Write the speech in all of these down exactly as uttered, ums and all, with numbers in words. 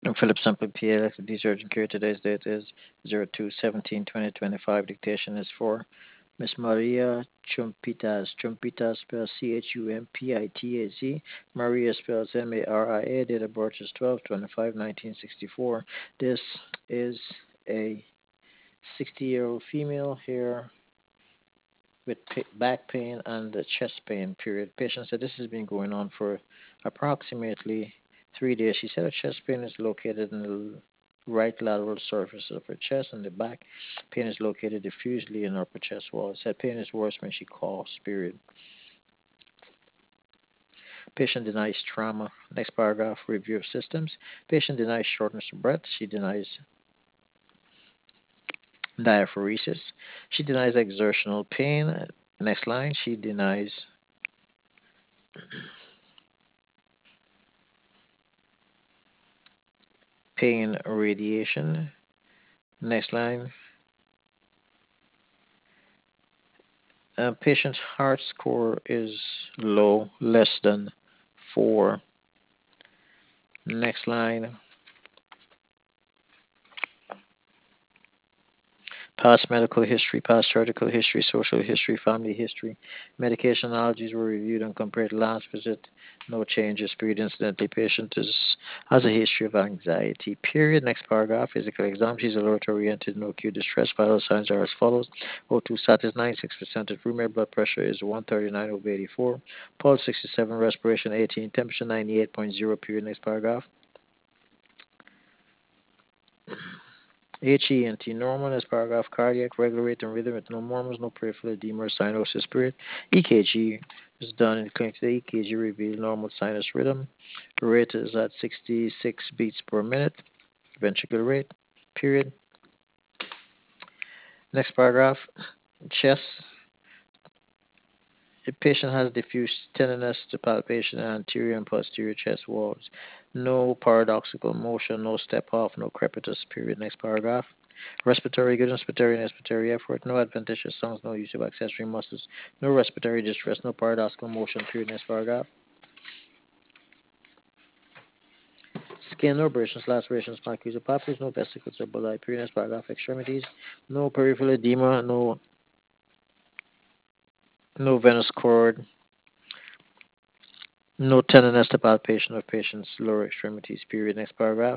Philip Sample P L X, the urgent care. Today's date is zero two seventeen twenty twenty-five. Dictation is for Miss Maria Chumpitas. Chumpitas spells C H U M P I T A Z. Maria spells M A R I A. Date of birth is twelve twenty-five nineteen sixty-four. This is a sixty year old female here with back pain and chest pain, period. Patient said this has been going on for approximately three days. She said her chest pain is located in the right lateral surface of her chest, and the back pain is located diffusely in her upper chest wall. Said pain is worse when she coughs, period. Patient denies trauma. Next paragraph, review of systems. Patient denies shortness of breath. She denies diaphoresis. She denies exertional pain. Next line, she denies pain radiation. Next line, uh, patient's heart score is low, less than four. Next line, past medical history, past surgical history, social history, family history. Medication allergies were reviewed and compared to last visit. No changes. Period. Incidentally, patient is, has a history of anxiety. Period. Next paragraph. Physical exam. She's alert oriented. No acute distress. Vital signs are as follows. O two sat is ninety-six percent. Room blood pressure is one thirty-nine over eighty-four. Pulse sixty-seven. Respiration eighteen. Temperature ninety-eight point zero. Period. Next paragraph. H E N T normal as paragraph cardiac, regular rate and rhythm with no murmurs, no peripheral edema or cyanosis period. E K G is done in the clinic today. E K G revealed normal sinus rhythm. Rate is at sixty-six beats per minute. Ventricular rate, period. Next paragraph, chest. The patient has diffuse tenderness to palpation and anterior and posterior chest walls. No paradoxical motion, no step off, no crepitus, period. Next paragraph. Respiratory good, respiratory and respiratory effort, no adventitious sounds, no use of accessory muscles, no respiratory distress, no paradoxical motion, period. Next paragraph. Skin, no abrasions, lacerations, macular papules, no vesicles or bulli, period. Next paragraph. Extremities, no peripheral edema, no no venous cord, no tenderness to palpation of patient's lower extremities, period. Next paragraph.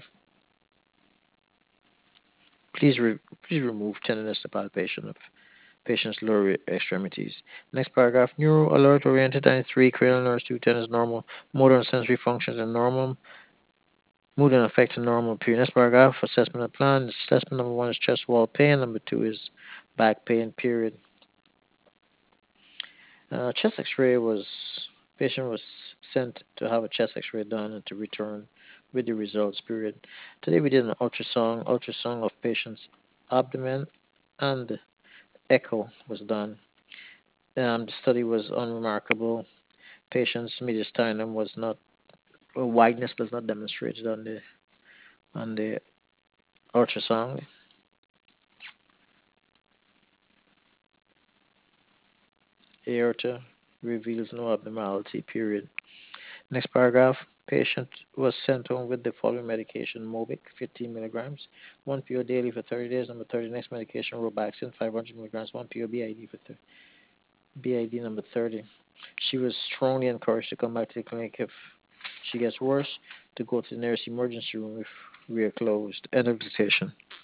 Please re- please remove tenderness to palpation of patient's lower extremities. Next paragraph. Neuro alert oriented and three cranial nerves two ten is normal. Motor and sensory functions are normal. Mood and affect are normal. Period. Next paragraph. Assessment of plan. Assessment number one is chest wall pain. Number two is back pain. Period. Uh, chest X-ray was patient was sent to have a chest X-ray done and to return with the results. Period. Today we did an ultrasound ultrasound of patient's abdomen and echo was done. Um, the study was unremarkable. Patient's mediastinum was not uh, wideness was not demonstrated on the on the ultrasound. Aorta reveals no abnormality. Period. Next paragraph. Patient was sent home with the following medication: Mobic, fifteen milligrams, one P O daily for thirty days. Number thirty. Next medication: Robaxin, five hundred milligrams, one P O B I D for th- B I D number thirty. She was strongly encouraged to come back to the clinic if she gets worse, to go to the nearest emergency room if we are closed. End of dictation.